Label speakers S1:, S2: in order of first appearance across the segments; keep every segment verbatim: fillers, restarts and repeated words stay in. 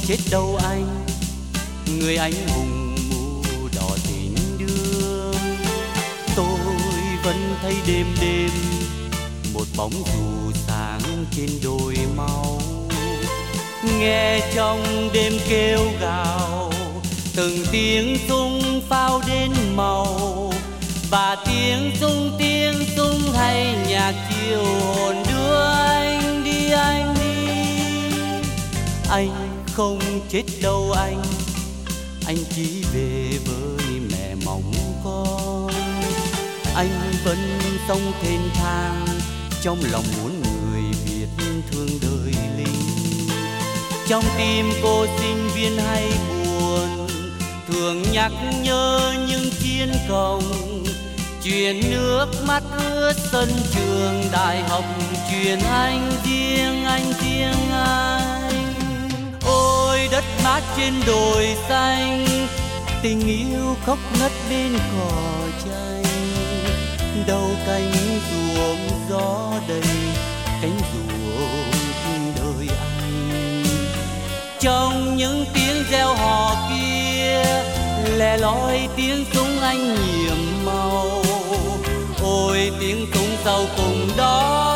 S1: chết đâu anh, người anh hùng mù đỏ tình đường. Tôi vẫn thấy đêm đêm một bóng dù sáng trên đồi mau, nghe trong đêm kêu gào từng tiếng súng pháo đến màu, và tiếng súng tiếng súng hay nhạc chiều hồn đưa anh đi, anh đi. Anh không chết đâu anh, anh chỉ về với mẹ mong con. Anh vẫn sống thênh thang trong lòng muốn người Việt thương đời lính. Trong tim cô sinh viên hay buồn, thường nhắc nhớ những chiến công, chuyện nước mắt ướt sân trường đại học, chuyện anh riêng anh riêng anh. Ôi đất mát trên đồi xanh, tình yêu khóc ngất bên cỏ chanh. Đâu cánh ruộng gió đầy, cánh ruộng đời anh. Trong những tiếng reo hò kia, lẻ loi tiếng súng anh nhiệm màu. Ôi tiếng súng sau cùng đó,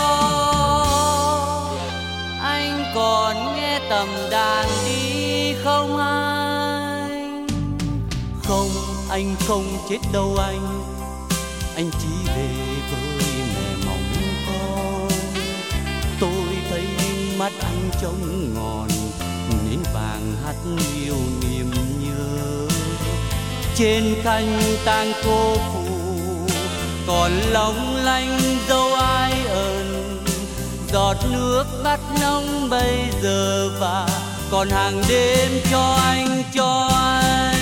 S1: anh còn nghe tầm đàn đi không anh? Không, anh không chết đâu anh, anh chỉ về với mẹ mong con. Tôi thấy mắt anh trông ngòn, nến vàng hát yêu niềm nhớ. Trên khăn tang cô phụ còn long lanh dấu ai ẩn, giọt nước mắt nóng bây giờ và còn hàng đêm cho anh, cho anh.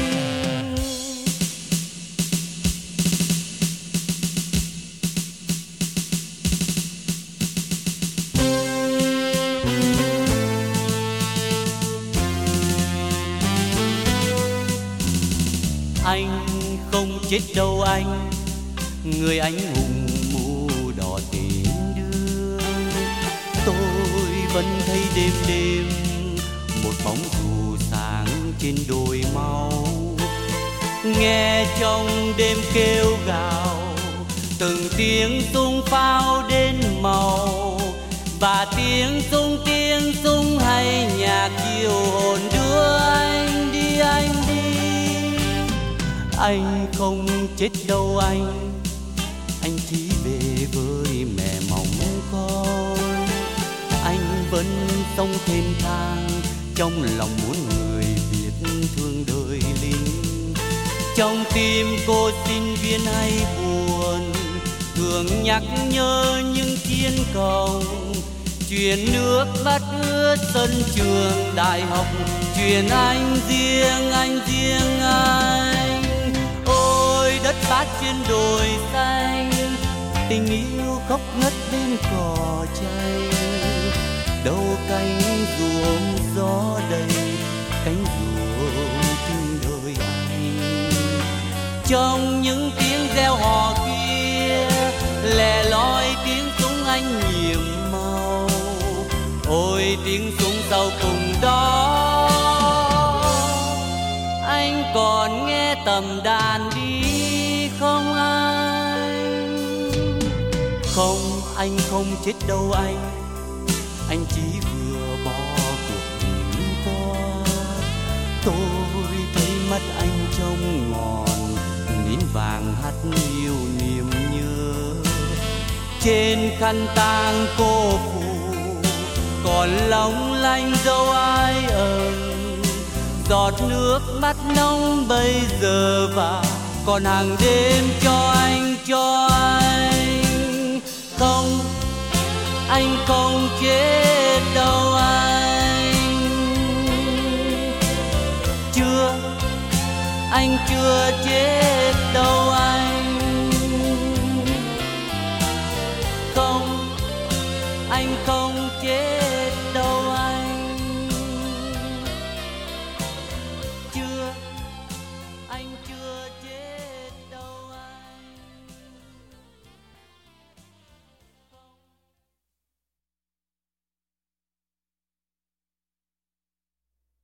S1: Anh không chết đâu anh, người anh hùng mù đỏ tình đường. Tôi vẫn thấy đêm đêm một bóng dù sáng trên đồi mau, nghe trong đêm kêu gào từng tiếng súng pháo đến màu, và tiếng súng tiếng súng hay nhạc chiều hồn đưa anh đi, anh đi. Anh không chết đâu anh, anh chỉ về với mẹ mong con. Anh vẫn sống thênh thang trong lòng muốn người Việt thương đời lính. Trong tim cô sinh viên hay buồn, thường nhắc nhớ những chiến công, chuyện nước mắt ướt sân trường đại học, chuyện anh riêng anh riêng anh. Ôi đất bát trên đồi xanh, tình yêu khóc ngất bên cỏ chanh. Đâu cánh ruộng gió đầy, cánh ruộng trên đời anh. Trong những tiếng reo hò kia, lẻ loi tiếng súng anh nhiệm màu. Ôi tiếng súng sau cùng đó, anh còn nghe tầm đàn đi không anh? Không, anh không chết đâu anh, anh chỉ vừa bỏ cuộc nhìn qua. Tôi thấy mắt anh trông ngòn, nến vàng hát yêu niềm nhớ. Trên khăn tang cô phụ còn long lanh dấu ai ẩn, giọt nước mắt nóng bây giờ và còn hàng đêm cho anh, cho anh. Không, anh không chết đâu anh. Chưa, anh chưa chết.